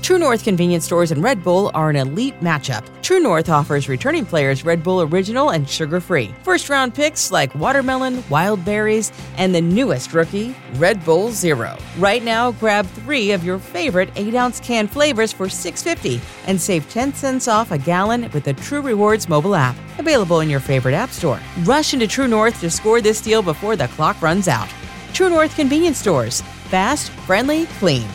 True North convenience stores and Red Bull are an elite matchup. True North offers returning players Red Bull Original and sugar-free. First-round picks like watermelon, wild berries, and the newest rookie, Red Bull Zero. Right now, grab 3 of your favorite 8-ounce can flavors for $6.50 and save 10 cents off a gallon with the True Rewards mobile app. Available in your favorite app store. Rush into True North to score this deal before the clock runs out. True North convenience stores. Fast, friendly, clean.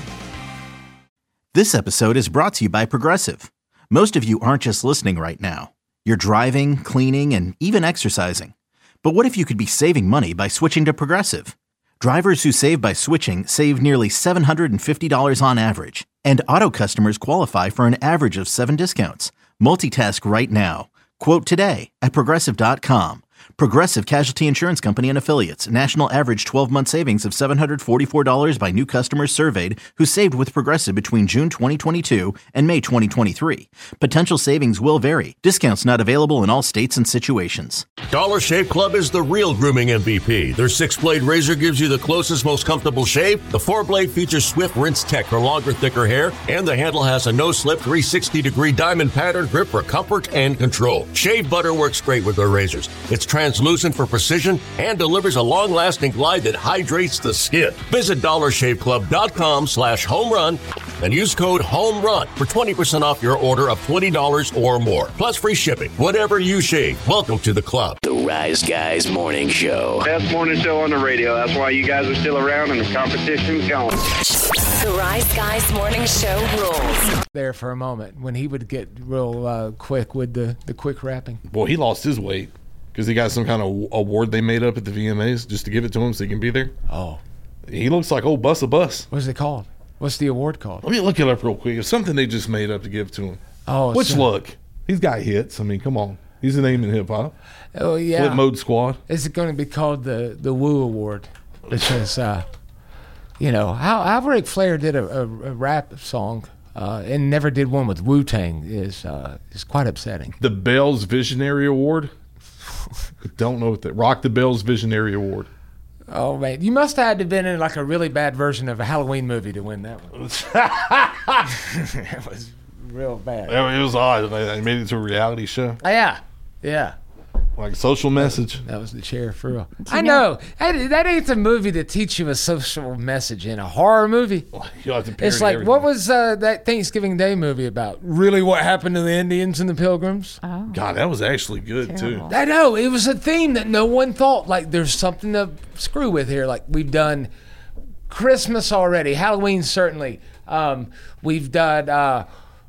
This episode is brought to you by Progressive. Most of you aren't just listening right now. You're driving, cleaning, and even exercising. But what if you could be saving money by switching to Progressive? Drivers who save by switching save nearly $750 on average. And auto customers qualify for an average of 7 discounts. Multitask right now. Quote today at Progressive.com. Progressive Casualty Insurance Company and Affiliates. National average 12-month savings of $744 by new customers surveyed who saved with Progressive between June 2022 and May 2023. Potential savings will vary. Discounts not available in all states and situations. Dollar Shave Club is the real grooming MVP. Their 6-blade razor gives you the closest, most comfortable shave. The 4-blade features swift rinse tech for longer, thicker hair. And the handle has a no-slip 360-degree diamond pattern grip for comfort and control. Shave butter works great with their razors. It's translucent for precision and delivers a long-lasting glide that hydrates the skin. Visit dollarshaveclub.com/home run and use code HOMERUN for 20% off your order of $20 or more. Plus free shipping. Whatever you shave, welcome to the club. The Rise Guys Morning Show. Best morning show on the radio. That's why you guys are still around and the competition's going. The Rise Guys Morning Show rules. There for a moment when he would get real quick with the quick rapping. Well, he lost his weight because he got some kind of award they made up at the VMAs just to give it to him so he can be there. Oh. He looks like old Bus a Bus. What's it called? What's the award called? Let me look it up real quick. It's something they just made up to give to him. Oh, Which look, he's got hits. I mean, come on. He's a name in hip-hop. Oh, yeah. Flip Mode Squad. Is it going to be called the Woo Award? Because, you know, how Ric Flair did a rap song and never did one with Wu-Tang is quite upsetting. The Bells Visionary Award. Don't know what that. Rock the Bells Visionary Award. Oh, man. You must have had to have been in like a really bad version of a Halloween movie to win that one. It was real bad. It was odd. They made it to a reality show. Yeah. Yeah. Like social message. That was the chair for real. I know. That ain't the movie to teach you a social message in a horror movie. It's like, what was that Thanksgiving Day movie about? Really what happened to the Indians and the Pilgrims? Oh. God, that was actually good, Terrible. too. I know. It was a theme that no one thought, like, there's something to screw with here. Like, we've done Christmas already. Halloween, certainly. We've done...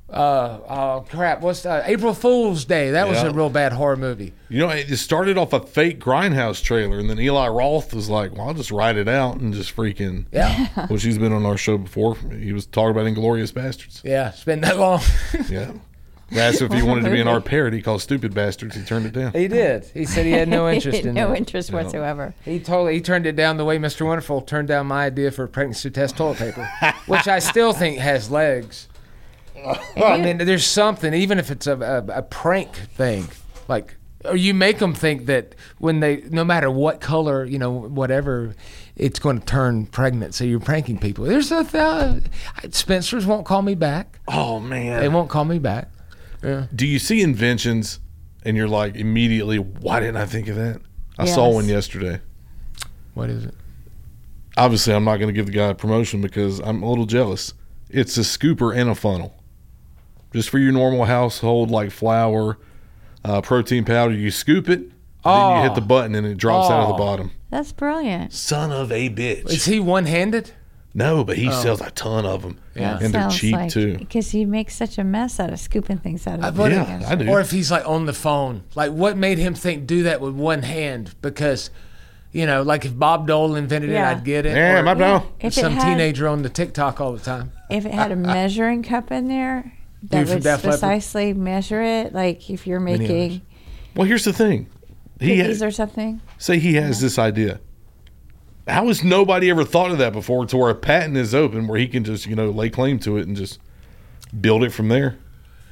what's April Fool's Day? That was a real bad horror movie. You know, it started off a fake Grindhouse trailer, and then Eli Roth was like, well, I'll just write it out and just freaking... Yeah. Which he's been on our show before. He was talking about Inglourious Bastards. Yeah, it's been that long. Yeah. I asked if he wanted to be in our parody called Stupid Bastards. He turned it down. He did. He said he had no interest in no that. interest whatsoever. He turned it down the way Mr. Wonderful turned down my idea for pregnancy test toilet paper, which I still think has legs. I mean, there's something, even if it's a prank thing, like, or you make them think that when no matter what color, you know, whatever, it's going to turn pregnant. So you're pranking people. There's Spencer's won't call me back. Oh, man. They won't call me back. Yeah. Do you see inventions and you're like, immediately, why didn't I think of that? I Yes. saw one yesterday. What is it? Obviously, I'm not going to give the guy a promotion because I'm a little jealous. It's a scooper and a funnel. Just for your normal household, like flour, protein powder. You scoop it, then you hit the button and it drops out of the bottom. That's brilliant. Son of a bitch. Is he one-handed? No, but he sells a ton of them. Yeah. And they're Sounds cheap, like, too. Because he makes such a mess out of scooping things out of But Yeah, I do. Or if he's like on the phone, like what made him think do that with one hand? Because, you know, like if Bob Dole invented it, Yeah. I'd get it. Yeah, Or my bro. If some it had, teenager on the TikTok all the time. If it had a measuring cup in there that Dude from would Def Leppard. precisely measure it, like if you're Many making Well, here's the thing. cookies or something. Say he has this idea. How has nobody ever thought of that before to where a patent is open where he can just, you know, lay claim to it and just build it from there?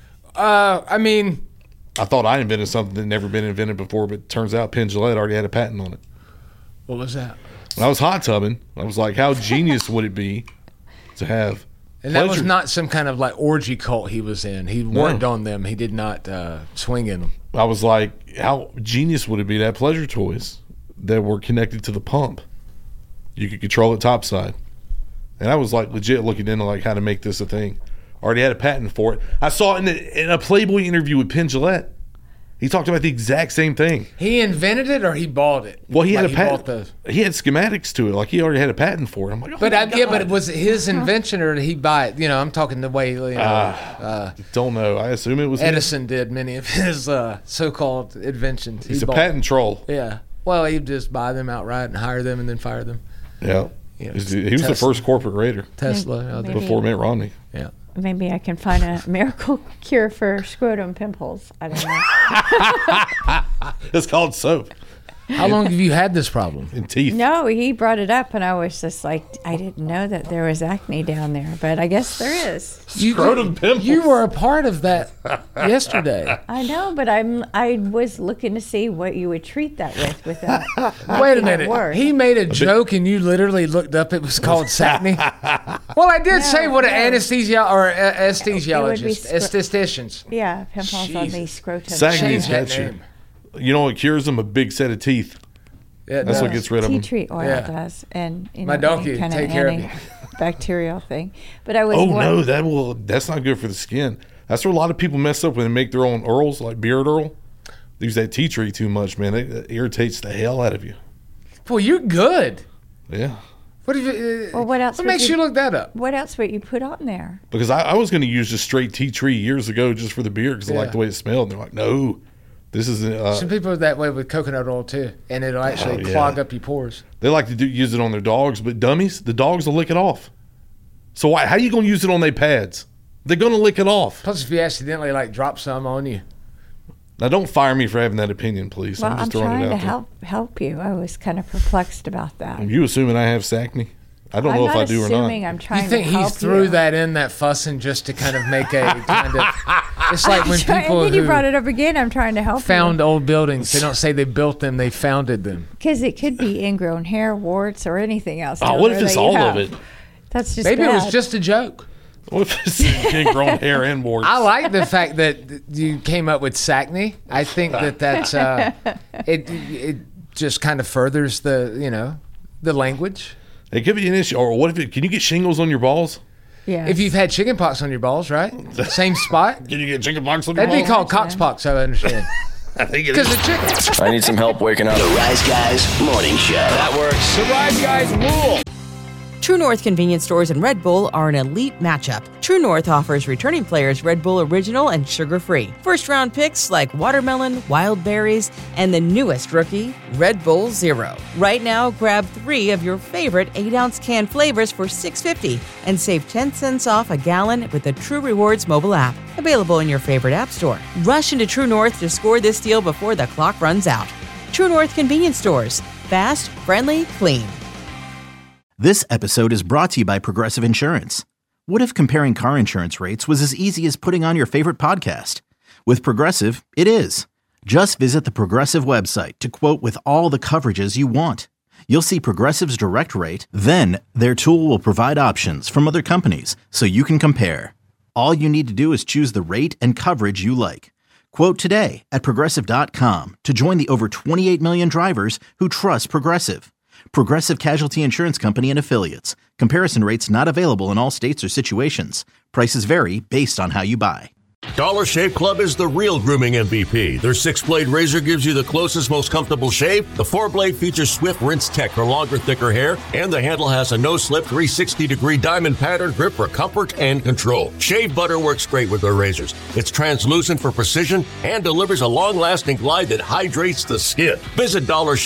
I mean, I thought I invented something that never been invented before, but it turns out Penn Jillette already had a patent on it. what was that? When I was hot tubbing, I was like, how genius would it be to have And that was not some kind of like orgy cult he was in. He worked on them. He did not swing in them. I was like, how genius would it be to have pleasure toys that were connected to the pump? You could control it topside. And I was like legit looking into like how to make this a thing. Already had a patent for it. I saw it in a Playboy interview with Penn Jillette. He talked about the exact same thing. He invented it or he bought it? Well, he had a patent. He had schematics to it. Like he already had a patent for it. I'm like, oh but it was his invention or did he buy it? I'm talking the way don't know. I assume it was Edison did many of his so-called inventions. He's a patent troll. Yeah. Well, he'd just buy them outright and hire them and then fire them. Yeah. He was the first corporate raider. Tesla. Before Mitt Romney. Yeah. Maybe I can find a miracle cure for scrotum pimples. I don't know. It's called soap. How long have you had this problem? In teeth. No, he brought it up, and I was just like, I didn't know that there was acne down there, but I guess there is. Scrotum pimples. You were a part of that yesterday. I know, but I was looking to see what you would treat that with that. Wait a minute. He made a joke, and you literally looked up. It was called Sacne. Well, I did say what an anesthesiologist, estheticians. Yeah, pimples on the scrotum. Sacne's got you. You know what cures them? A big set of teeth. Yeah, that's what gets rid of them. Tea tree oil does, and my donkey kind take care of me. Bacterial thing, but I was. Oh no, that's not good for the skin. That's where a lot of people mess up when they make their own Earls, like Beard Earl. They use that tea tree too much, man. It irritates the hell out of you. Well, you're good. Yeah. What else? What makes you look that up? What else would you put on there? Because I was going to use just straight tea tree years ago just for the beard because I like the way it smelled. And they're like, no. This is some people are that way with coconut oil too, and it'll actually clog up your pores. They like to use it on their dogs, but dummies, the dogs will lick it off. So how are you going to use it on their pads? They're going to lick it off. Plus, if you accidentally drop some on you. Now, don't fire me for having that opinion, please. Well, I'm just trying throwing it to help you. I was kind of perplexed about that. Are you assuming I have Sacne? I don't know if I do or not. I'm trying you think to help he threw that in that fussing just to kind of make a kind of? It's like when people and then you brought it up again. I'm trying to help. Found old buildings. They don't say they built them; they founded them. Because it could be ingrown hair, warts, or anything else. Oh, what if it's all of it? That's just maybe bad. It was just a joke. What if it's ingrown hair and warts? I like the fact that you came up with Sacne. I think that's it just kind of furders the language. It could be an issue. Or what if can you get shingles on your balls? Yeah. If you've had chickenpox on your balls, right? Same spot. Can you get chickenpox on your balls? That'd be called coxpox, I understand. I think it is. Because of chicken. I need some help waking up. The Rise Guys Morning Show. That works. The Rise Guys rule. True North convenience stores and Red Bull are an elite matchup. True North offers returning players Red Bull Original and sugar-free. First-round picks like watermelon, wild berries, and the newest rookie, Red Bull Zero. Right now, grab 3 of your favorite 8-ounce can flavors for $6.50 and save 10 cents off a gallon with the True Rewards mobile app. Available in your favorite app store. Rush into True North to score this deal before the clock runs out. True North convenience stores. Fast, friendly, clean. This episode is brought to you by Progressive Insurance. What if comparing car insurance rates was as easy as putting on your favorite podcast? With Progressive, it is. Just visit the Progressive website to quote with all the coverages you want. You'll see Progressive's direct rate, then their tool will provide options from other companies so you can compare. All you need to do is choose the rate and coverage you like. Quote today at Progressive.com to join the over 28 million drivers who trust Progressive. Progressive Casualty Insurance Company and Affiliates. Comparison rates not available in all states or situations. Prices vary based on how you buy. Dollar Shave Club is the real grooming MVP. Their 6-blade razor gives you the closest, most comfortable shave. The 4-blade features Swift Rinse Tech for longer, thicker hair. And the handle has a no-slip 360-degree diamond pattern grip for comfort and control. Shave butter works great with their razors. It's translucent for precision and delivers a long-lasting glide that hydrates the skin. Visit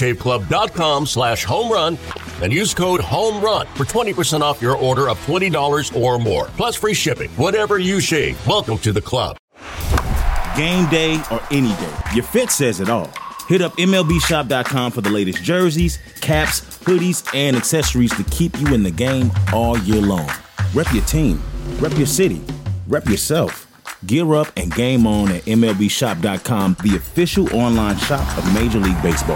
DollarShaveClub.com/homerun and use code HOMERUN for 20% off your order of $20 or more. Plus free shipping. Whatever you shave, welcome to the club. Game day or any day, your fit says it all. Hit up MLBshop.com for the latest jerseys, caps, hoodies, and accessories to keep you in the game all year long. Rep your team, rep your city, rep yourself. Gear up and game on at MLBshop.com, the official online shop of Major League Baseball.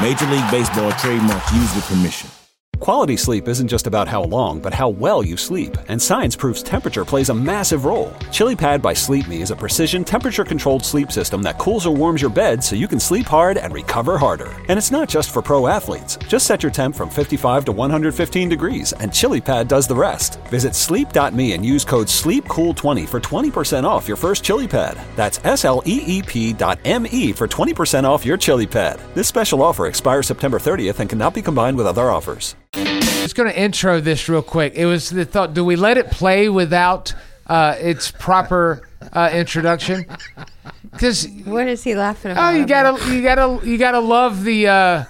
Major League Baseball trademarks used with permission. Quality sleep isn't just about how long, but how well you sleep. And science proves temperature plays a massive role. ChiliPad by Sleep Me is a precision temperature-controlled sleep system that cools or warms your bed so you can sleep hard and recover harder. And it's not just for pro athletes. Just set your temp from 55 to 115 degrees, and ChiliPad does the rest. Visit sleep.me and use code SLEEPCOOL20 for 20% off your first ChiliPad. That's SLEEP.me for 20% off your ChiliPad. This special offer expires September 30th and cannot be combined with other offers. Just going to intro this real quick. It was the thought, do we let it play without its proper introduction? Because what is he laughing about? Oh, you gotta love the.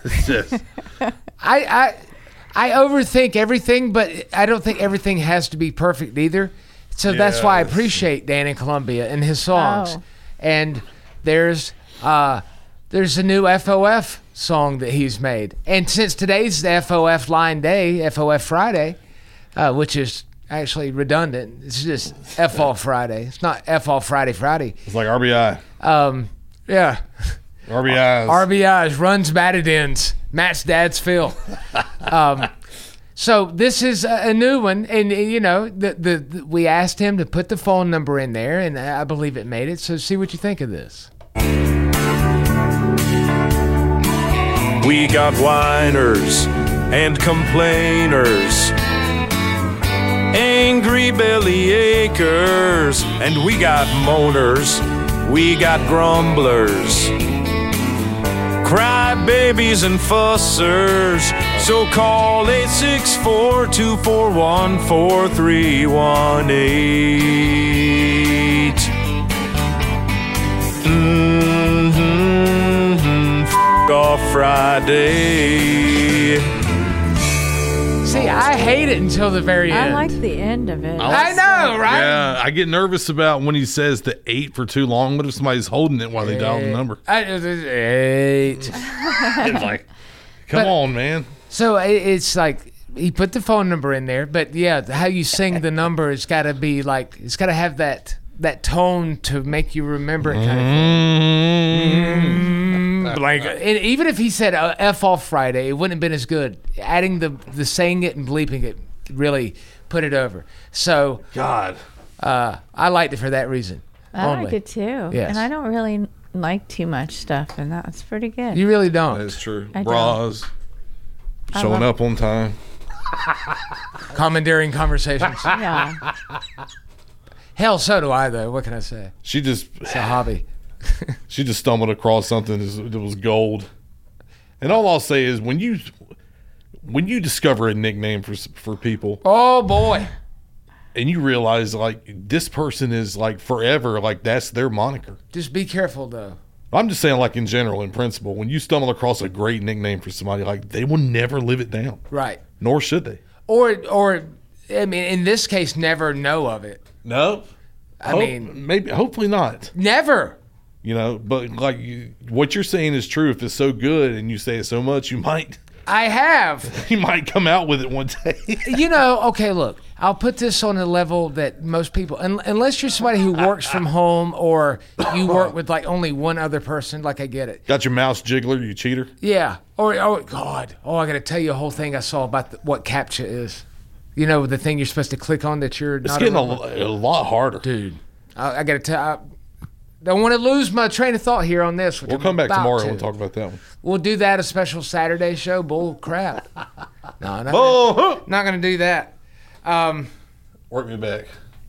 I overthink everything, but I don't think everything has to be perfect either. So that's why I appreciate Danny Columbia and his songs. Oh. And there's a new FOF song that he's made. And since today's the FOF line day, FOF Friday, which is actually redundant. It's just F-All Friday. It's not F-All Friday. It's like RBI. Yeah. RBIs, runs, batted ins. Matt's dad's Phil. So this is a new one, and you know, we asked him to put the phone number in there, and I believe it made it. So see what you think of this. We got whiners and complainers, angry belly achers, and we got moaners, we got grumblers, crybabies and fussers. So call 864-241-4318. Off Friday. See, I hate it until the very end. I like the end of it. I know, right? Yeah, I get nervous about when he says the 8 for too long. What if somebody's holding it while they dial the number? 8. It's like, come on, man. So it's like he put the phone number in there, but yeah, how you sing the number, it's got to be like, it's got to have that tone to make you remember it kind of thing. Like, and even if he said F-All Friday, it wouldn't have been as good. Adding the saying it and bleeping it really put it over. So God, I liked it for that reason. I only. like it too. Yes. And I don't really like too much stuff, and that's pretty good. You really don't. That's true. I Bras, showing up on time, commandeering conversations. Yeah. Hell, so do I, though. What can I say? It's a hobby. She just stumbled across something that was gold. And all I'll say is when you discover a nickname for people. Oh, boy. And you realize, like, this person is, like, forever, like, that's their moniker. Just be careful, though. I'm just saying, like, in general, in principle, when you stumble across a great nickname for somebody, like, they will never live it down. Right. Nor should they. Or I mean, in this case, never know of it. No. I mean, maybe, hopefully not. Never. You know, but like what you're saying is true. If it's so good and you say it so much, you might come out with it one day. You know, okay, look, I'll put this on a level that most people, unless you're somebody who works from home or you work with like only one other person, like I get it. Got your mouse jiggler, you cheater. Yeah. Or, oh, God. Oh, I got to tell you a whole thing I saw about what CAPTCHA is. You know, the thing you're supposed to click on that you're not. It's getting a lot harder. Dude, I got to tell I don't want to lose my train of thought here on this. We'll come back tomorrow and we'll talk about that one. We'll do that, a special Saturday show. Bull crap. No, not going to do that. Work me back.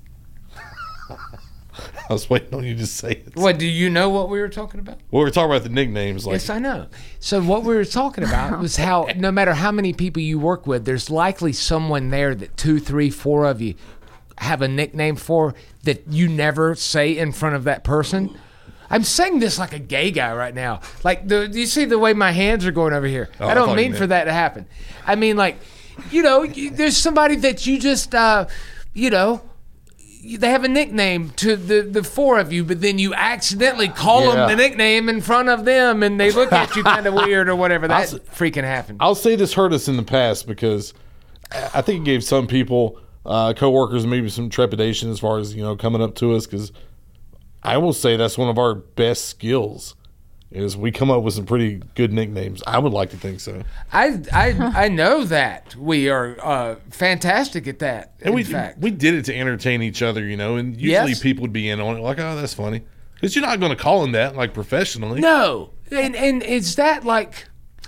I was waiting on you to say it. What, do you know what we were talking about? Well, we were talking about the nicknames. Yes, I know. So what we were talking about was how no matter how many people you work with, there's likely someone there that 2, 3, 4 of you have a nickname for that you never say in front of that person. I'm saying this like a gay guy right now. Like, do you see the way my hands are going over here? I don't mean for that to happen. I mean, like, you know, there's somebody that you just, you know, they have a nickname to the 4 of you, but then you accidentally call them the nickname in front of them, and they look at you kind of weird or whatever. That freaking happened. I'll say this hurt us in the past because I think it gave some people, coworkers, maybe some trepidation as far as, you know, coming up to us, because I will say that's one of our best skills is we come up with some pretty good nicknames. I would like to think so. I know that we are fantastic at that. And we fact, did it to entertain each other, and usually people would be in on it, like, oh, that's funny. Because you're not going to call him that, like, professionally. No. And is that like...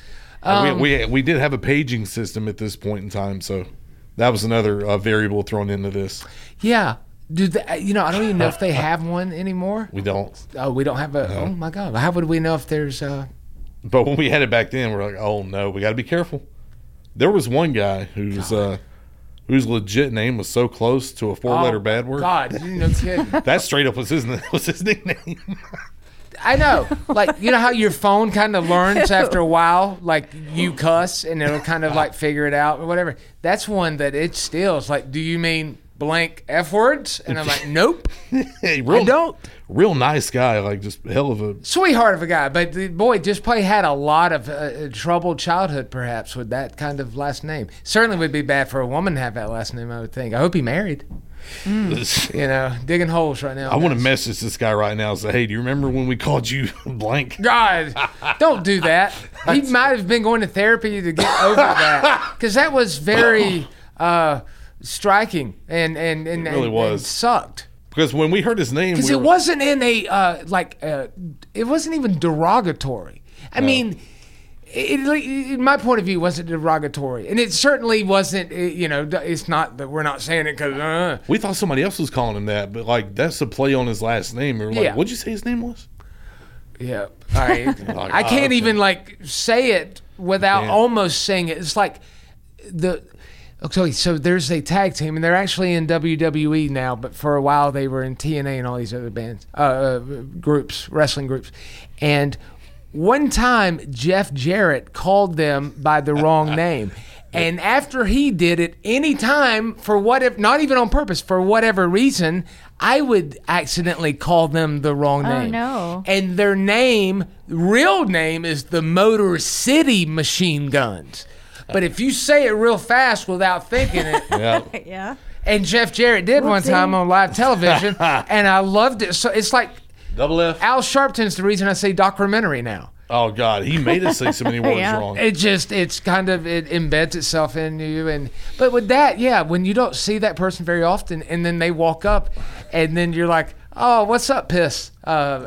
we did have a paging system at this point in time, so that was another variable thrown into this. Yeah. I don't even know if they have one anymore. We don't. Oh, we don't have a... No. Oh, my God. How would we know if there's... But when we had it back then, we're like, oh, no, we got to be careful. There was one guy whose legit name was so close to a 4-letter bad word. God, no kidding. That straight up was his nickname. I know. Like, you know how your phone kind of learns after a while, like you cuss, and it'll kind of like figure it out or whatever. That's one that it still is like, do you mean blank F words? And I'm like, nope. I don't. Real nice guy, like just hell of a sweetheart of a guy. But the boy just probably had a lot of troubled childhood, perhaps, with that kind of last name. Certainly would be bad for a woman to have that last name, I would think. I hope he married. Digging holes right now. I want to message this guy right now and say, hey, do you remember when we called you blank? God, don't do that. He might have been going to therapy to get over that, because that was very striking and it really was. And sucked. Because when we heard his name, because it wasn't in a it wasn't even derogatory. I mean, in my point of view, it wasn't derogatory, and it certainly wasn't. It's not that we're not saying it because we thought somebody else was calling him that, but like that's a play on his last name. We were like, what'd you say his name was? Yeah, I can't even like say it without almost saying it. It's like Okay, so there's a tag team, and they're actually in WWE now, but for a while they were in TNA and all these other bands, wrestling groups. And one time, Jeff Jarrett called them by the wrong name. And after he did it, anytime, not even on purpose, for whatever reason, I would accidentally call them the wrong name. Oh, no. And their real name is the Motor City Machine Guns. But if you say it real fast without thinking it, yeah. And Jeff Jarrett did one time on live television, and I loved it. So it's like Double F. Al Sharpton's the reason I say documentary now. Oh God, he made us say so many words wrong. It embeds itself in you, but with that, when you don't see that person very often, and then they walk up, and then you're like, oh, what's up, Pistol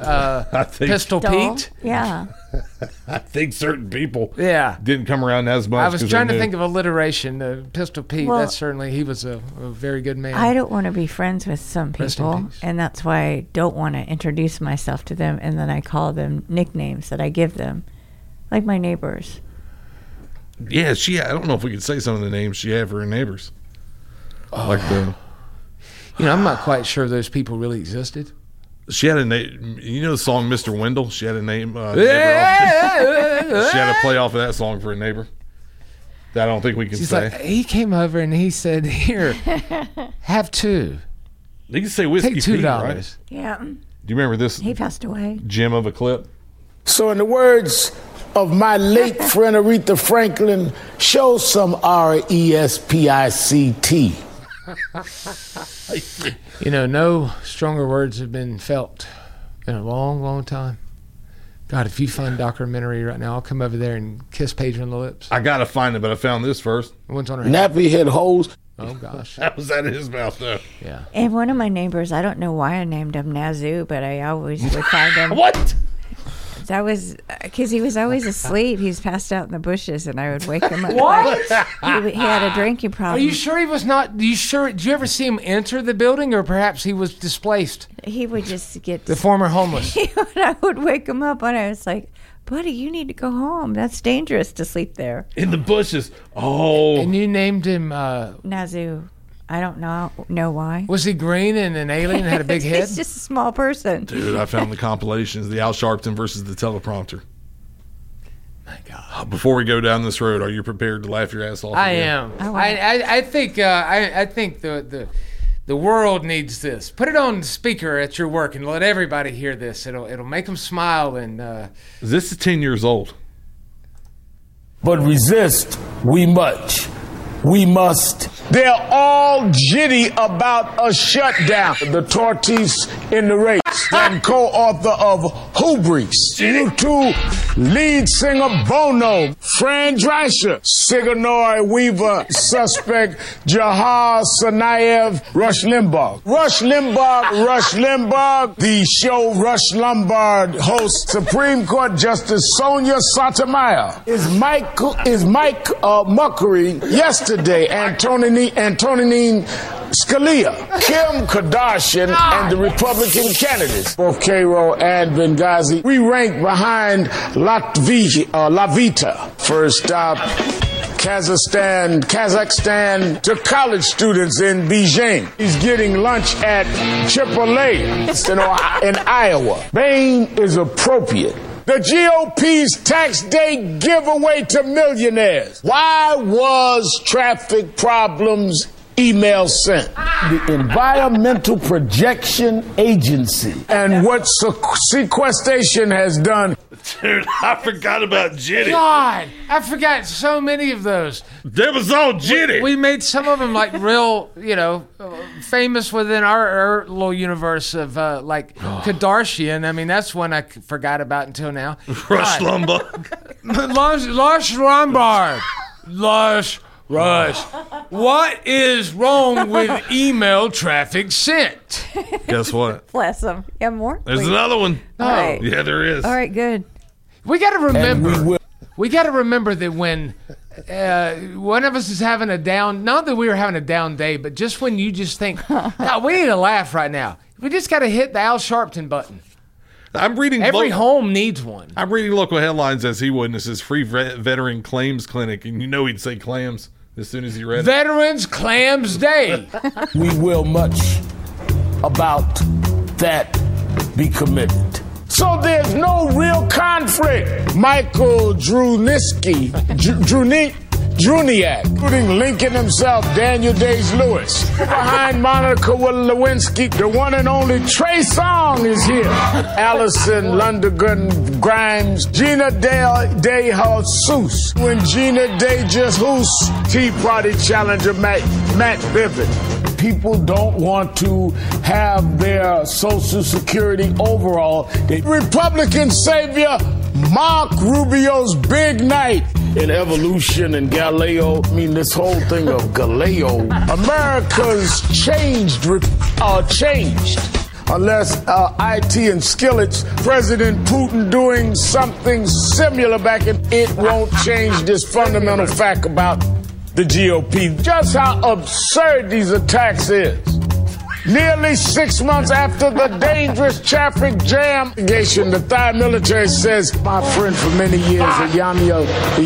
Pete? Yeah. I think certain people didn't come around as much. I was trying to think of alliteration. Pistol Pete, that's certainly, he was a very good man. I don't want to be friends with some people, and that's why I don't want to introduce myself to them, and then I call them nicknames that I give them, like my neighbors. Yeah, I don't know if we could say some of the names she had for her neighbors. I'm not quite sure those people really existed. She had a name. You know the song Mr. Wendell? She had a name. She had a play off of that song for a neighbor. That I don't think we can say. Like, he came over and he said, "Here, have two." You can say Whiskey Take Pete, $2. right? Yeah. Do you remember this? He passed away. Gem of a clip. So in the words of my late friend Aretha Franklin, show some RESPICT. No stronger words have been felt in a long, long time. God, if you find documentary right now, I'll come over there and kiss Paige on the lips. I gotta find it, but I found this first. One's on her head. Nappy head holes. Oh gosh, that was out of his mouth though. Yeah. And one of my neighbors, I don't know why I named him Nazoo, but I always would find him. What? That was because he was always asleep. He was passed out in the bushes, and I would wake him up. What? He had a drinking problem. Are you sure he was not? You sure? Did you ever see him enter the building, or perhaps he was displaced? He would just get the former homeless. I would wake him up, and I was like, "Buddy, you need to go home. That's dangerous to sleep there in the bushes." Oh, and you named him Nazoo. I don't know why. Was he green and an alien and had a big head? He's just a small person. Dude, I found the compilations, the Al Sharpton versus the teleprompter. My God. Before we go down this road, are you prepared to laugh your ass off? I am. I think the world needs this. Put it on speaker at your work and let everybody hear this. It'll make them smile. And this is 10 years old. But resist we must. They're all jitty about a shutdown. The tortoise in the race and co-author of Hubris, U2 lead singer Bono, Fran Drescher, Sigourney Weaver, suspect Jahar Tsarnaev, Rush Limbaugh. Rush Limbaugh, the show Rush Lombard hosts Supreme Court Justice Sonia Sotomayor. Is Mike Muckery yesterday, Antonin Scalia, Kim Kardashian, and the Republican candidates, both Cairo and Benghazi. We rank behind Lavita. First stop, Kazakhstan to college students in Beijing. He's getting lunch at Chipotle in Iowa. Bain is appropriate. The GOP's tax day giveaway to millionaires. Why was traffic problems email sent? The Environmental Projection Agency. And what sequestration has done. Dude, I forgot about Jitty. God, I forgot so many of those. That was all Jitty. We made some of them like real, famous within our little universe of Kardashian. I mean, that's one I forgot about until now. Rush Lombard. Lush Lombard. Rush. What is wrong with email traffic sent? Guess what? Bless them. You have more? There's another one. All right. Yeah, there is. All right, good. We got to remember. We got to remember that when one of us is having a down, not that we were having a down day, but just when you just think, no, we need to laugh right now. We just got to hit the Al Sharpton button. I'm reading. Every home needs one. I'm reading local headlines as he witnesses free veteran claims clinic, and he'd say clams as soon as he read it. Veterans Clams Day. We will much about that be committed. So there's no real conflict. Michael Druniak, including Lincoln himself, Daniel Day-Lewis. Behind Monica Lewinsky, the one and only Trey Songz is here. Allison Lundergan Grimes, Gina De Jesus. When Gina De Jesus, Tea Party challenger Matt Bivens. People don't want to have their Social Security overall. The Republican savior, Mark Rubio's big night in evolution and Galileo. I mean, this whole thing of Galileo. America's changed. Unless IT and Skillets, President Putin doing something similar back in, it won't change this fundamental fact about the GOP. Just how absurd these attacks is. Nearly 6 months after the dangerous traffic jam, the Thai military says, my friend for many years, Ilyana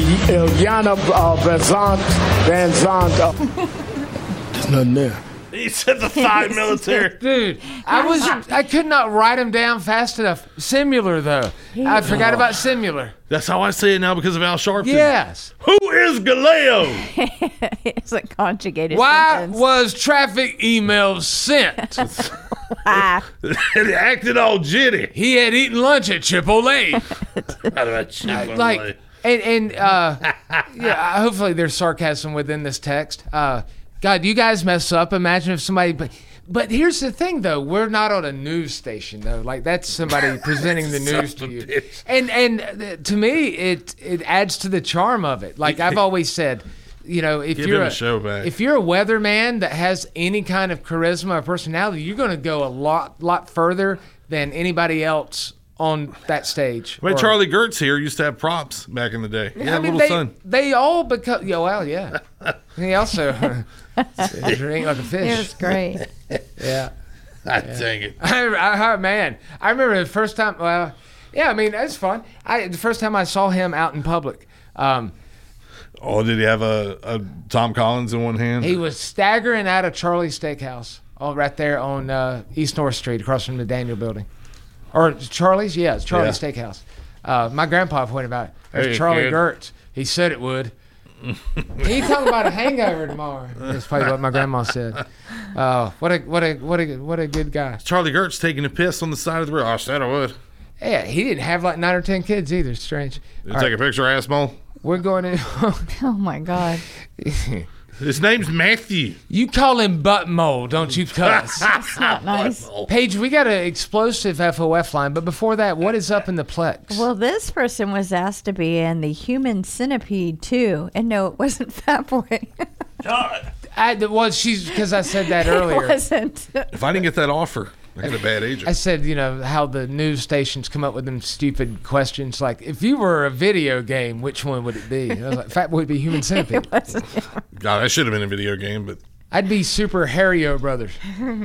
Van Zandt. There's nothing there. He said the Thai military. Dude, I could not write him down fast enough. Simular, though. I forgot about Simular. That's how I say it now because of Al Sharpton. Yes. Who is Galileo? It's a conjugated Why sentence. was traffic emails sent? And he acted all jitty. He had eaten lunch at Chipotle. Hopefully there's sarcasm within this text. God, you guys mess up. Imagine if somebody... But here's the thing, though. We're not on a news station, though. Like, that's somebody presenting the news to you. And to me, it adds to the charm of it. Like, I've always said, if you're a weatherman that has any kind of charisma or personality, you're going to go a lot further than anybody else on that stage. Well, Charlie Gertz here used to have props back in the day. He had a little son. They all become... Yeah. He also... drink like a fish. It was great. Yeah. Dang it. Man, I remember the first time... Well, yeah, I mean, that's fun. The first time I saw him out in public... did he have a Tom Collins in one hand? He was staggering out of Charlie's Steakhouse, right there on East North Street, across from the Daniel Building. Or Charlie's? Yeah, it's Charlie's Steakhouse. My grandpa pointed about it. There's Charlie Gertz. He said it would. He talking about a hangover tomorrow. That's probably what my grandma said. What a good guy. Charlie Gertz taking a piss on the side of the road. I said I would. Yeah, he didn't have like 9 or 10 kids either. Strange. Did you take a picture, Asshole? We're going in. Oh my God. His name's Matthew. You call him Butthole, don't you cuss? That's not nice. Paige, we got an explosive FOF line, but before that, what is up in the Plex? Well, this person was asked to be in the Human Centipede 2, and no, it wasn't Fat Boy. She's because I said that earlier. It wasn't. If I didn't get that offer, I got a bad agent. I said, how the news stations come up with them stupid questions like, if you were a video game, which one would it be? And I was like, Fat Boy would be Human Centipede. God, that should have been a video game, but I'd be Super Hario Brothers.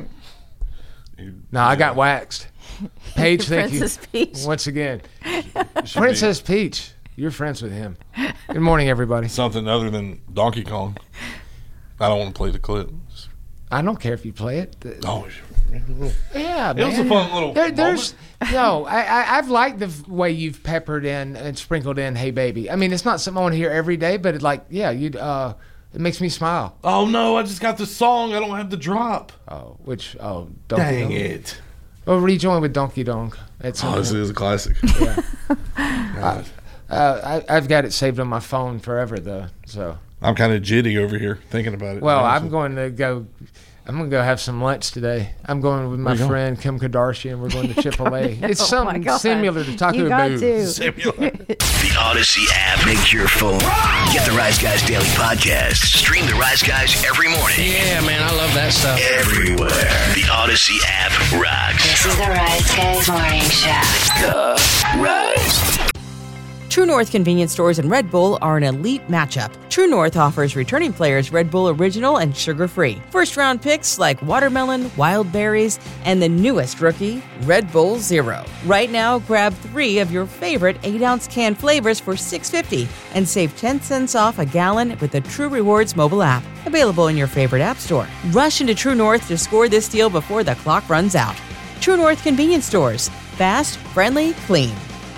No, I got waxed. Paige, thank you. Princess Peach. Once again. Princess Peach. You're friends with him. Good morning, everybody. Something other than Donkey Kong. I don't want to play the clip. I don't care if you play it. Oh, yeah, man. It was a fun little moment. I've liked the way you've peppered in and sprinkled in "Hey Baby." I mean, it's not something I want to hear every day, but it makes me smile. Oh no, I just got the song. I don't have the drop. Donkey Dang Donk. it. Well, rejoin with Donkey Donk. This is a classic. Yeah. I've got it saved on my phone forever though, so. I'm kind of jitty over here thinking about it. Well, I'm going to go have some lunch today. I'm going with my friend Kim Kardashian. We're going to Chipotle. It's something similar to Taco Bell. Similar. The Odyssey app makes your phone. Get the Rise Guys Daily Podcast. Stream the Rise Guys every morning. Yeah, man, I love that stuff. Everywhere. The Odyssey app rocks. This is the Rise Guys Morning Show. The Rise. True North convenience stores and Red Bull are an elite matchup. True North offers returning players Red Bull Original and sugar-free. First-round picks like watermelon, wild berries, and the newest rookie, Red Bull Zero. Right now, grab 3 of your favorite 8-ounce can flavors for $6.50 and save 10 cents off a gallon with the True Rewards mobile app. Available in your favorite app store. Rush into True North to score this deal before the clock runs out. True North convenience stores. Fast, friendly, clean.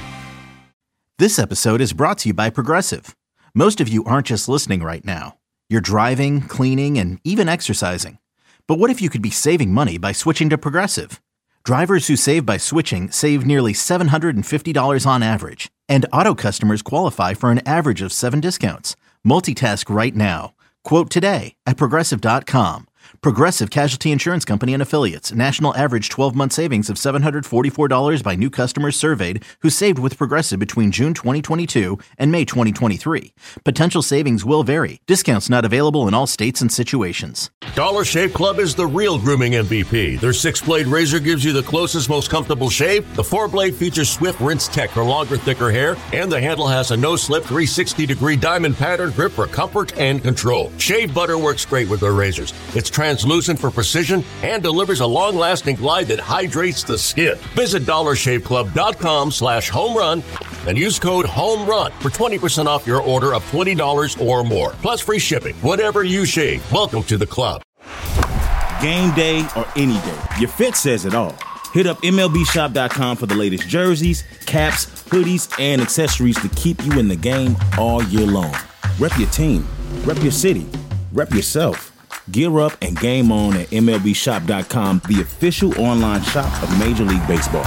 This episode is brought to you by Progressive. Most of you aren't just listening right now. You're driving, cleaning, and even exercising. But what if you could be saving money by switching to Progressive? Drivers who save by switching save nearly $750 on average. And auto customers qualify for an average of 7 discounts. Multitask right now. Quote today at Progressive.com. Progressive Casualty Insurance Company and Affiliates. National average 12-month savings of $744 by new customers surveyed who saved with Progressive between June 2022 and May 2023. Potential savings will vary. Discounts not available in all states and situations. Dollar Shave Club is the real grooming MVP. Their 6-blade razor gives you the closest, most comfortable shave. The 4-blade features Swift Rinse Tech for longer, thicker hair. And the handle has a no-slip 360-degree diamond pattern grip for comfort and control. Shave butter works great with their razors. It's translucent for precision and delivers a long-lasting glide that hydrates the skin. Visit DollarShaveClub.com/homerun and use code HOMERUN for 20% off your order of $20 or more. Plus free shipping. Whatever you shave, welcome to the club. Game day or any day, your fit says it all. Hit up MLBShop.com for the latest jerseys, caps, hoodies, and accessories to keep you in the game all year long. Rep your team, rep your city, rep yourself. Gear up and game on at MLBShop.com, the official online shop of Major League Baseball.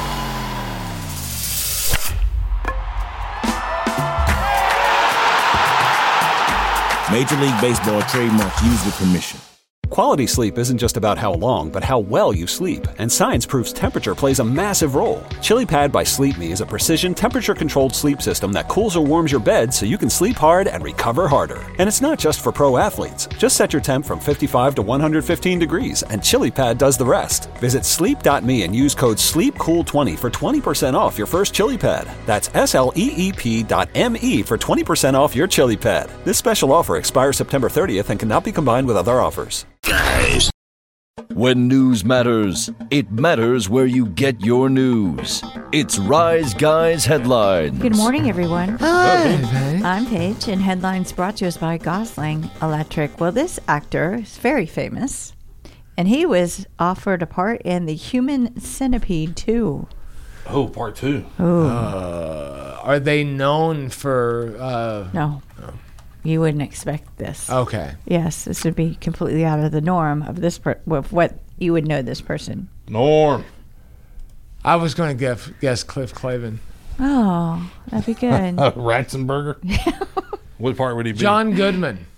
Major League Baseball trademarks used with permission. Quality sleep isn't just about how long, but how well you sleep. And science proves temperature plays a massive role. ChiliPad by Sleep Me is a precision temperature-controlled sleep system that cools or warms your bed so you can sleep hard and recover harder. And it's not just for pro athletes. Just set your temp from 55 to 115 degrees, and ChiliPad does the rest. Visit sleep.me and use code SLEEPCOOL20 for 20% off your first ChiliPad. That's SLEEP.me for 20% off your ChiliPad. This special offer expires September 30th and cannot be combined with other offers. Guys. When news matters, it matters where you get your news. It's Rise Guys Headlines. Good morning, everyone. Hi. I'm Paige, and headlines brought to us by Gosling Electric. Well, this actor is very famous, and he was offered a part in the Human Centipede 2. Oh, part 2. Are they known for... No. You wouldn't expect this. Okay. Yes, this would be completely out of the norm of this of what you would know this person. Norm. I was going to guess Cliff Clavin. Oh, that'd be good. Ratzenberger? What part would he be? John Goodman.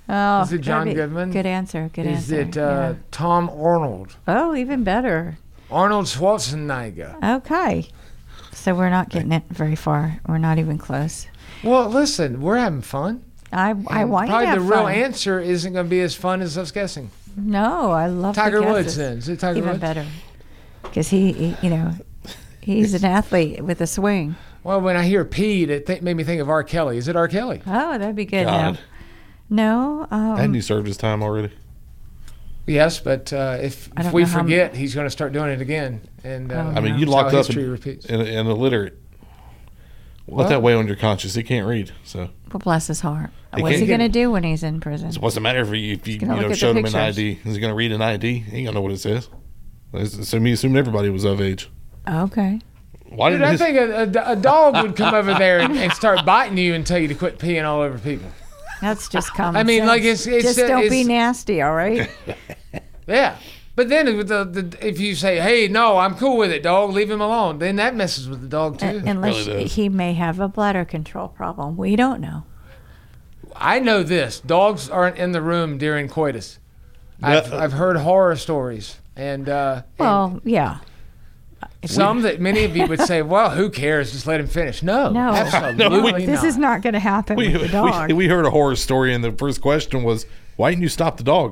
Oh, Is it John that'd be- Goodman? Good answer. Good Is answer. it Tom Arnold? Oh, even better. Arnold Schwarzenegger. Okay. So we're not getting it very far. We're not even close. Well, listen, we're having fun. I And want you probably to have the real fun. answer isn't going to be as fun as us guessing. No, I love Tiger the Woods. guesses. Then is it Tiger even Woods? better because he he's an athlete with a swing. Well, when I hear Pete, it made me think of R. Kelly. Is it R. Kelly? Oh, that'd be good. God. No. Hadn't he served his time already? Yes, but if I don't we know how forget, he's going to start doing it again. And I mean, you that's locked how up history in, repeats. in illiterate. Let Well- that weigh on your conscience. He can't read, so Well, bless his heart. He What's he can't- going to do when he's in prison? what's the matter if you gonna look at the showed him an pictures. ID? Is he going to read an ID? He ain't gonna know what it says. Assume everybody was of age. Okay. Why Dude, did I his, think a dog would come over there and start biting you and tell you to quit peeing all over people. That's just common I mean, sense. like, it's just don't be it's- nasty, all right? Yeah. But then with if you say, hey, no, I'm cool with it, dog, leave him alone, then that messes with the dog, too. Unless he may have a bladder control problem. We don't know. I know this. Dogs aren't in the room during coitus. I've heard horror stories. And Well, yeah. some that many of you would say, well, who cares? Just let him finish. No, No. absolutely This not. is not going to happen with the dog. we heard a horror story, and the first question was, why didn't you stop the dog?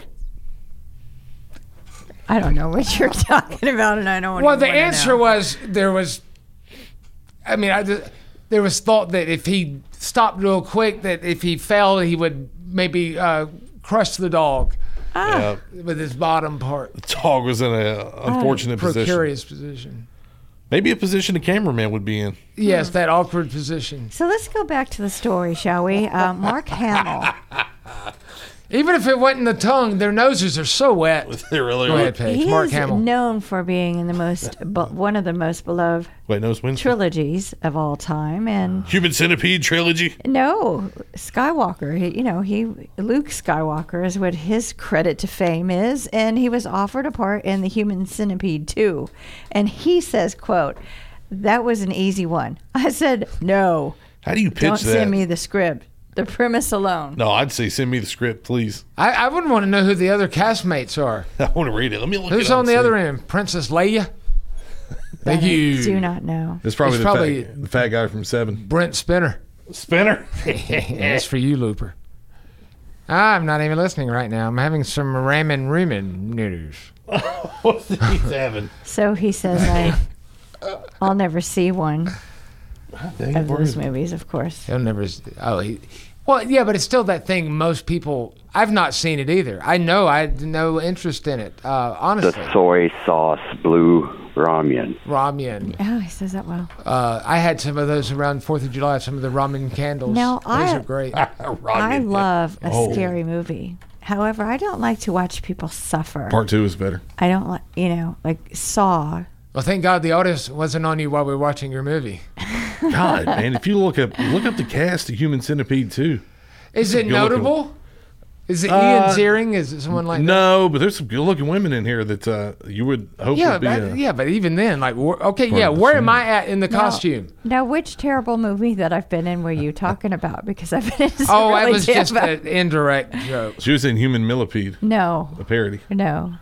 I don't know what you're talking about, and I don't Well, the wanna answer know. was there was thought that if he stopped real quick, that if he fell, he would maybe crush the dog Yeah, with his bottom part. the dog was in an unfortunate position. Precarious position. Maybe a position a cameraman would be in. Yes, that awkward position. So let's go back to the story, shall we? Mark Hamill. Even if it wasn't the tongue, their noses are so wet. They really Go are. ahead, Paige. He Mark is Hamill. known for being in the one of the most beloved Wait, no, it's Winston. trilogies of all time, and Human Centipede trilogy. no, Skywalker. Luke Skywalker is what his credit to fame is, and he was offered a part in the Human Centipede 2, and he says, "quote That was an easy one." I said, "No, How do you pitch don't that? send me the script. The premise alone." No, I'd say send me the script, please. I wouldn't want to know who the other castmates are. I want to read it. Let me look. Who's it up on the and other see. end? Princess Leia? Thank I you. do not know. It's probably, It's the fat guy from Seven. Brent Spinner. Spinner. That's for you, Looper. I'm not even listening right now. I'm having some ramen noodles. What's he having? So he says, I'll never see one Dang of it, where those is it? movies, of course. He'll never. Well, yeah, but it's still that thing. Most people. I've not seen it either. I know. I had no interest in it. Honestly. The soy sauce blue ramen. Ramen. Oh, he says that well. I had some of those around 4th of July. Some of the ramen candles. Now, those are great. I love a Oh. scary movie. However, I don't like to watch people suffer. Part 2 is better. I don't like, like Saw. Well, thank God the audience wasn't on you while we were watching your movie. God, man, if you look up the cast of Human Centipede 2. Is it Good looking- notable? Is it Ian Ziering? Is it someone like that? No, but there's some good-looking women in here that you would hope Yeah, would be. but even then, like, okay, Part yeah, of the where am film. I at in the Now- costume? Now, which terrible movie that I've been in were you talking about? Because I've been in some Oh, really that was just terrible- an indirect joke. She was in Human Millipede, No, a parody. no.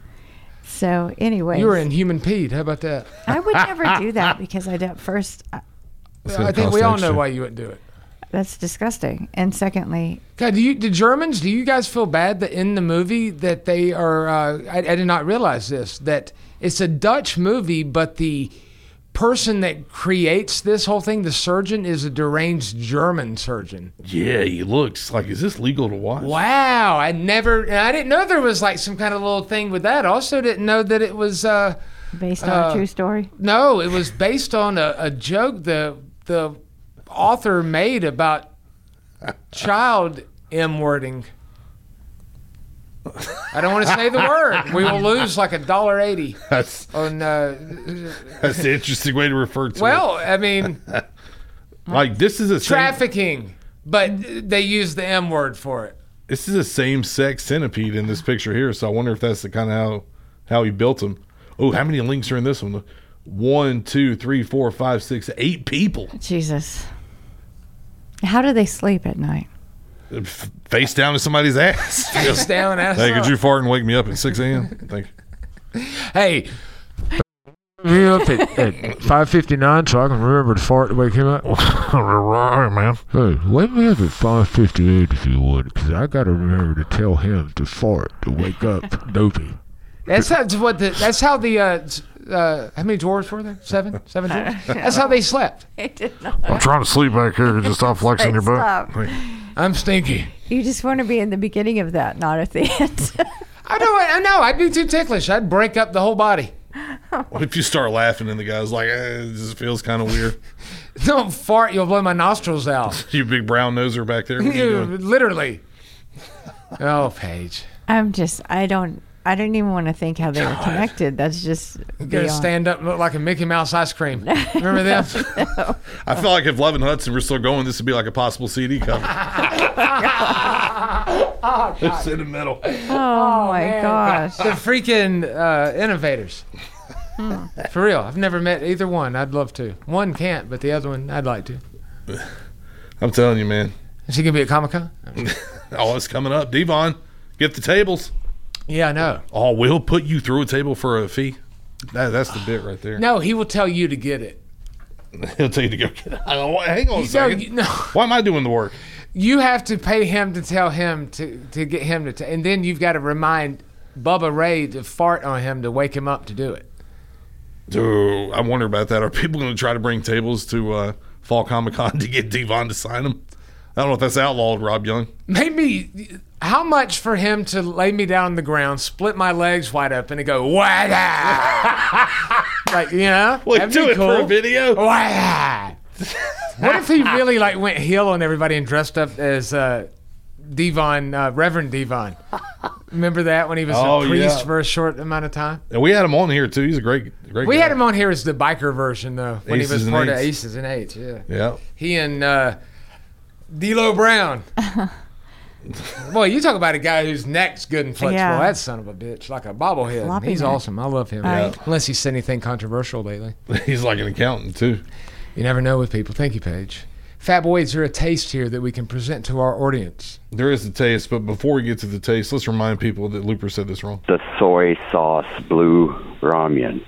So, anyway. You were in Human Pete. How about that? I would never do that because I did first. I think we all know why you wouldn't do it. That's disgusting. And secondly, God, the Germans, do you guys feel bad that in the movie that they are, I did not realize this, that it's a Dutch movie, but the person that creates this whole thing, the surgeon, is a deranged German surgeon. Yeah, he looks like, is this legal to watch? Wow. I didn't know there was like some kind of little thing with that. Also didn't know that it was, based on a true story. no, it was based on a joke the author made about child M-wording. I don't want to say the word. We will lose like $1.80 That's on. that's the interesting way to refer to Well, I mean, it. Like this is a trafficking, but they use the M word for it. This is a same-sex centipede in this picture here, so I wonder if that's the kind of how he built them. Oh, how many links are in this one? 1, 2, 3, 4, 5, 6, 8 people. Jesus. How do they sleep at night? face down to somebody's ass. Face down, ass Hey, up. could you fart and wake me up at 6 a.m.? Thank you. Hey, me up at 5:59 so I can remember to fart to wake him up. All right, man. Hey, wake me up at 5:58 if you would, because I got to remember to tell him to fart to wake up Dopey. That's how how many dwarves were there? Seven dwarves? That's how they slept. I'm trying to sleep back here. Just stop flexing your butt. Stop. I'm stinky. You just want to be in the beginning of that, not at the end. I know. I'd be too ticklish. I'd break up the whole body. What if you start laughing and the guy's like, it just feels kind of weird? Don't fart, you'll blow my nostrils out. You big brown noser back there. What are you doing? Literally. Oh, Paige. I don't even want to think how they were connected. That's just You gotta stand up and look like a Mickey Mouse ice cream. Remember them? No. I feel like if Love and Hudson were still going, this would be like a possible CD cover. It's in the middle. Oh my gosh. The freaking innovators. For real. I've never met either one. I'd love to. One can't, but the other one I'd like to. I'm telling you, man. Is he gonna be at Comic-Con? Oh, it's coming up. Devon, get the tables. Yeah, I know. Oh, we'll put you through a table for a fee. That's the bit right there. No, he will tell you to get it. He'll tell you to go get it. Hang on a second. No. Why am I doing the work? You have to pay him to tell him to get him to, and then you've got to remind Bubba Ray to fart on him to wake him up to do it. Dude, I wonder about that. Are people going to try to bring tables to Fall Comic-Con to get Devon to sign them? I don't know if that's outlawed, Rob Young. Maybe. How much for him to lay me down on the ground, split my legs wide open, and go, "Wada!" Like, you know? Well, that'd do be it for a video. Wada! What if he really went heel on everybody and dressed up as Devon, Reverend Devon? Remember that when he was a priest for a short amount of time? And we had him on here too. He's a great guy. We had him on here as the biker version though, when Aces he was and part of Eights. Aces and Eights. Yeah. Yeah. He and D'Lo Brown. Boy, you talk about a guy whose neck's good and flexible. Yeah. That son of a bitch, like a bobblehead. Floppy He's neck. awesome. I love him. Right. Unless he's said anything controversial lately. He's like an accountant too. You never know with people. Thank you, Paige. Fat Boy, is there a taste here that we can present to our audience? There is a taste, but before we get to the taste, let's remind people that Looper said this wrong. The soy sauce blue ramen.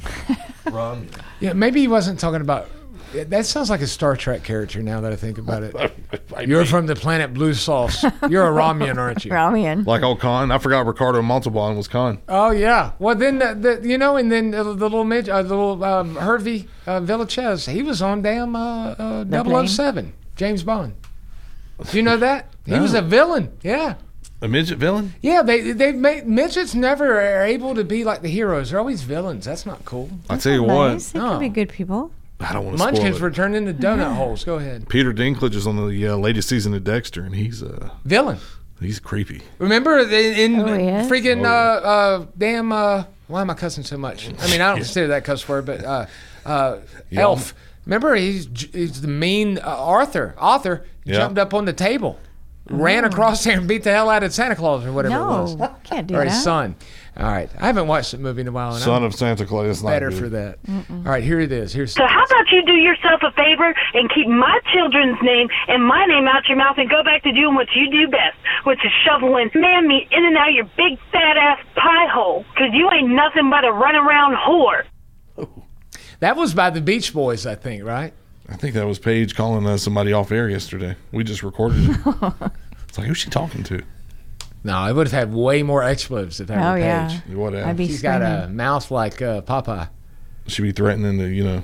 Yeah, maybe he wasn't talking about. That sounds like a Star Trek character now that I think about it. You're from the planet Blue Sauce. You're a Ramen, aren't you? Ramen. Like old Khan. I forgot Ricardo Montalban was Khan. Oh yeah. Well then, and then the little midget, Hervey Villachez, he was on damn 007, James Bond. Do you know that? He No. was a villain. Yeah. A midget villain? Yeah. They made midgets never are able to be like the heroes. They're always villains. That's not cool. I tell you Nice. what. They could be good people. I don't want to spoil Munchkins it. were turned into donut holes. Go ahead. Peter Dinklage is on the latest season of Dexter, and he's Villain. creepy. Remember in Oh, he is? freaking damn why am I cussing so much? I mean, I don't consider that cuss word, but Elf. Remember he's the mean author Yeah. jumped up on the table, ran across there and beat the hell out of Santa Claus or whatever it was. No, can't do Or that. his son. All right. I haven't watched the movie in a while, and Son I'm of Santa Claus. That's not better good. for that. All right, here it is. Here's So how about you do yourself a favor and keep my children's name and my name out your mouth and go back to doing what you do best, which is shoveling man meat in and out of your big fat ass pie hole, 'cause you ain't nothing but a runaround whore. that was by the Beach Boys, I think, right? I think that was Paige calling somebody off air yesterday. We just recorded it. It's like, who's she talking to? No, it would have had way more expletives if that Oh were yeah. Paige. What I'd be She's got a screaming. mouth like Popeye. She be threatening to,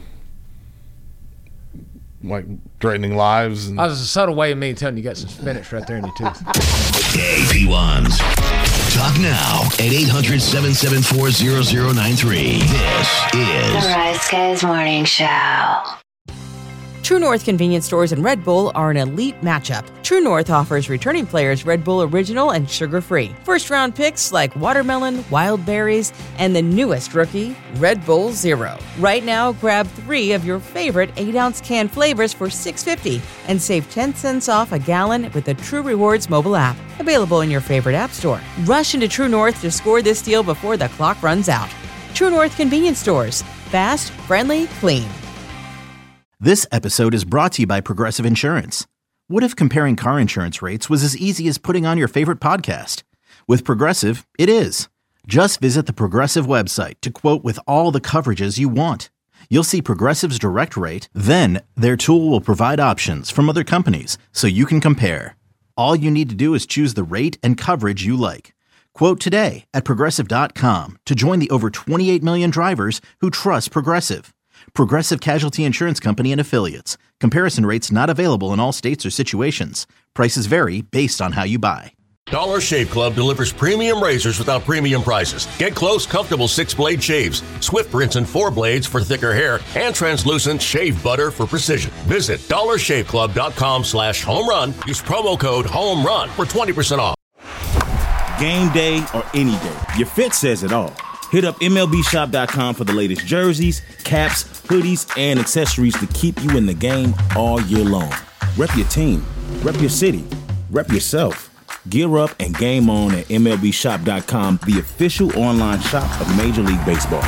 like threatening lives. And That was a subtle way of me telling you got some spinach right there in your tooth. Hey, P1s. Talk now at 800-774-0093. This is The Rise Guys Morning Show. True North convenience stores and Red Bull are an elite matchup. True North offers returning players Red Bull Original and sugar-free. First-round picks like watermelon, wild berries, and the newest rookie, Red Bull Zero. Right now, grab 3 of your favorite 8-ounce can flavors for $6.50 and save 10 cents off a gallon with the True Rewards mobile app. Available in your favorite app store. Rush into True North to score this deal before the clock runs out. True North convenience stores. Fast, friendly, clean. This episode is brought to you by Progressive Insurance. What if comparing car insurance rates was as easy as putting on your favorite podcast? With Progressive, it is. Just visit the Progressive website to quote with all the coverages you want. You'll see Progressive's direct rate, then their tool will provide options from other companies so you can compare. All you need to do is choose the rate and coverage you like. Quote today at Progressive.com to join the over 28 million drivers who trust Progressive. Progressive Casualty Insurance Company and Affiliates. Comparison rates not available in all states or situations. Prices vary based on how you buy. Dollar Shave Club delivers premium razors without premium prices. Get close, comfortable 6-blade shaves, swift rinse and 4 blades for thicker hair, and translucent shave butter for precision. Visit dollarshaveclub.com/home run. Use promo code HOME RUN for 20% off. Game day or any day, your fit says it all. Hit up MLBshop.com for the latest jerseys, caps, hoodies, and accessories to keep you in the game all year long. Rep your team, rep your city, rep yourself. Gear up and game on at MLBshop.com, the official online shop of Major League Baseball.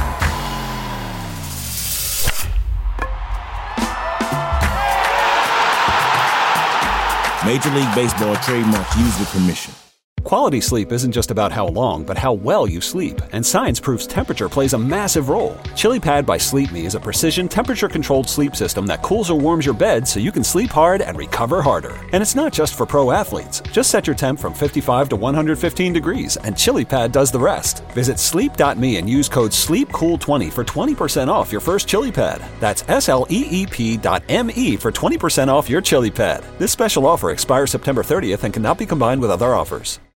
Major League Baseball trademark used with permission. Quality sleep isn't just about how long, but how well you sleep. And science proves temperature plays a massive role. ChiliPad by Sleep Me is a precision temperature-controlled sleep system that cools or warms your bed so you can sleep hard and recover harder. And it's not just for pro athletes. Just set your temp from 55 to 115 degrees, and ChiliPad does the rest. Visit sleep.me and use code SLEEPCOOL20 for 20% off your first ChiliPad. That's SLEEP.me for 20% off your ChiliPad. This special offer expires September 30th and cannot be combined with other offers.